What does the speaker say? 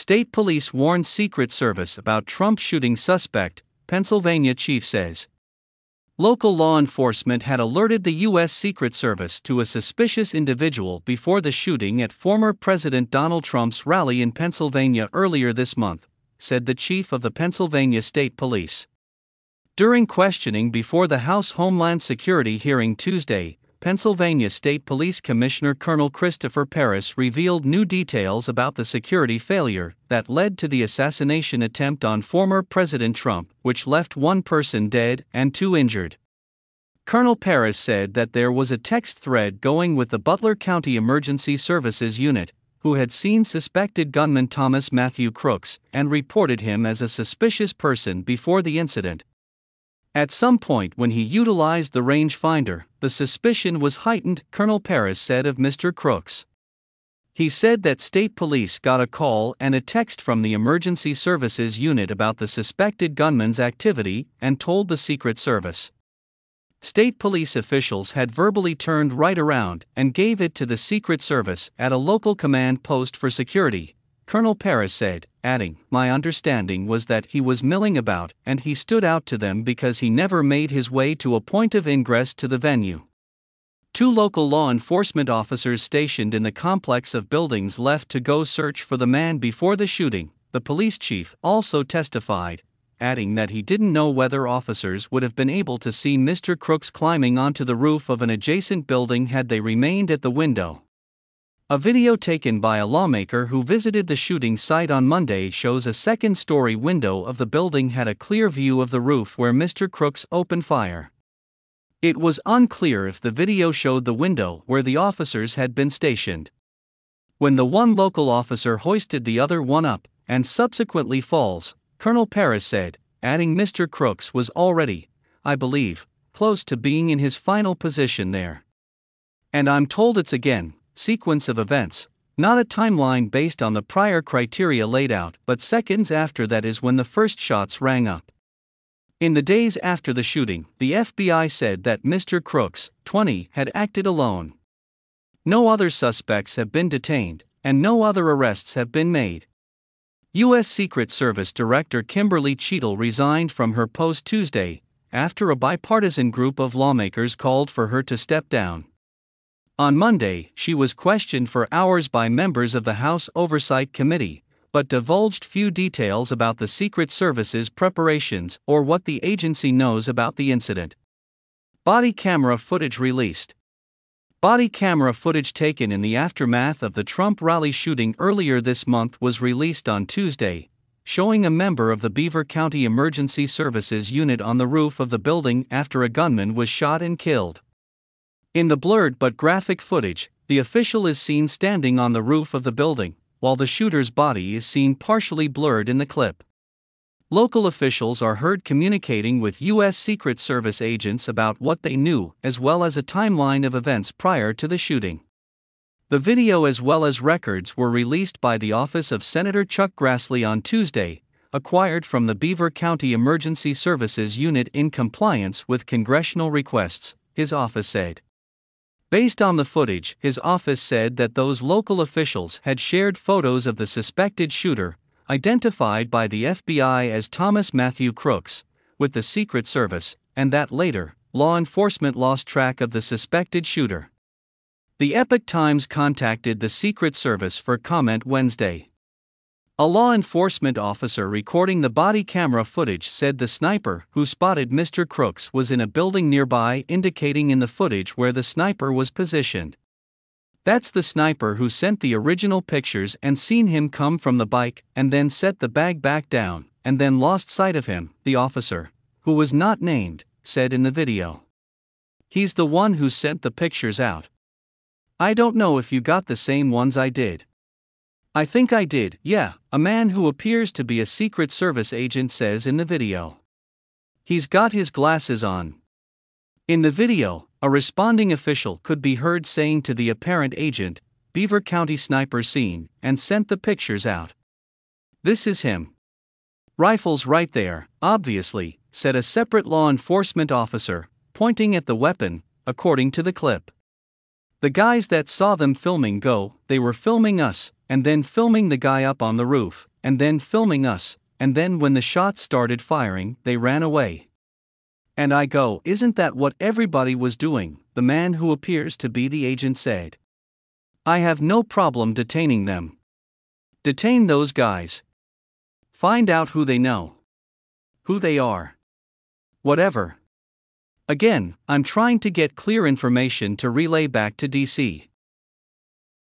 State police warn Secret Service about Trump shooting suspect, Pennsylvania chief says. Local law enforcement had alerted the U.S. Secret Service to a suspicious individual before the shooting at former President Donald Trump's rally in Pennsylvania earlier this month, said the chief of the Pennsylvania State Police. During questioning before the House Homeland Security hearing Tuesday, Pennsylvania State Police Commissioner Colonel Christopher Parris revealed new details about the security failure that led to the assassination attempt on former President Trump, which left one person dead and two injured. Colonel Parris said that there was a text thread going with the Butler County Emergency Services Unit, who had seen suspected gunman Thomas Matthew Crooks and reported him as a suspicious person before the incident. At some point when he utilized the rangefinder, the suspicion was heightened, Colonel Parris said of Mr. Crooks. He said that state police got a call and a text from the Emergency Services Unit about the suspected gunman's activity and told the Secret Service. State police officials had verbally turned right around and gave it to the Secret Service at a local command post for security, Colonel Parris said, adding, "My understanding was that he was milling about and he stood out to them because he never made his way to a point of ingress to the venue." Two local law enforcement officers stationed in the complex of buildings left to go search for the man before the shooting, the police chief also testified, adding that he didn't know whether officers would have been able to see Mr. Crooks climbing onto the roof of an adjacent building had they remained at the window. A video taken by a lawmaker who visited the shooting site on Monday shows a second-story window of the building had a clear view of the roof where Mr. Crooks opened fire. It was unclear if the video showed the window where the officers had been stationed. When the one local officer hoisted the other one up, and subsequently falls, Colonel Parris said, adding Mr. Crooks was already, I believe, close to being in his final position there. And I'm told it's again, sequence of events, not a timeline based on the prior criteria laid out, but seconds after that is when the first shots rang up. In the days after the shooting, the FBI said that Mr. Crooks, 20, had acted alone. No other suspects have been detained, and no other arrests have been made. U.S. Secret Service Director Kimberly Cheatle resigned from her post Tuesday, after a bipartisan group of lawmakers called for her to step down. On Monday, she was questioned for hours by members of the House Oversight Committee, but divulged few details about the Secret Service's preparations or what the agency knows about the incident. Body camera footage released. Body camera footage taken in the aftermath of the Trump rally shooting earlier this month was released on Tuesday, showing a member of the Beaver County Emergency Services Unit on the roof of the building after a gunman was shot and killed. In the blurred but graphic footage, the official is seen standing on the roof of the building, while the shooter's body is seen partially blurred in the clip. Local officials are heard communicating with U.S. Secret Service agents about what they knew, as well as a timeline of events prior to the shooting. The video as well as records were released by the office of Senator Chuck Grassley on Tuesday, acquired from the Beaver County Emergency Services Unit in compliance with congressional requests, his office said. Based on the footage, his office said that those local officials had shared photos of the suspected shooter, identified by the FBI as Thomas Matthew Crooks, with the Secret Service, and that later, law enforcement lost track of the suspected shooter. The Epoch Times contacted the Secret Service for comment Wednesday. A law enforcement officer recording the body camera footage said the sniper who spotted Mr. Crooks was in a building nearby, indicating in the footage where the sniper was positioned. That's the sniper who sent the original pictures and seen him come from the bike and then set the bag back down, and then lost sight of him, the officer, who was not named, said in the video. He's the one who sent the pictures out. I don't know if you got the same ones I did. I think I did, yeah, a man who appears to be a Secret Service agent says in the video. He's got his glasses on. In the video, a responding official could be heard saying to the apparent agent, Beaver County sniper seen, and sent the pictures out. This is him. Rifles right there, obviously, said a separate law enforcement officer, pointing at the weapon, according to the clip. The guys that saw them filming go, they were filming us, and then filming the guy up on the roof, and then filming us, and then when the shots started firing, they ran away. And I go, isn't that what everybody was doing? The man who appears to be the agent said. I have no problem detaining them. Detain those guys. Find out who they know. Who they are. Whatever. Again, I'm trying to get clear information to relay back to DC.